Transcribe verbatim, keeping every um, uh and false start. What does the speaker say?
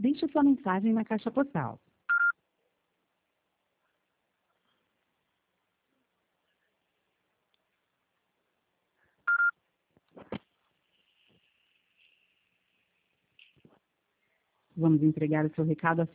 Deixe sua mensagem na caixa postal. Vamos entregar o seu recado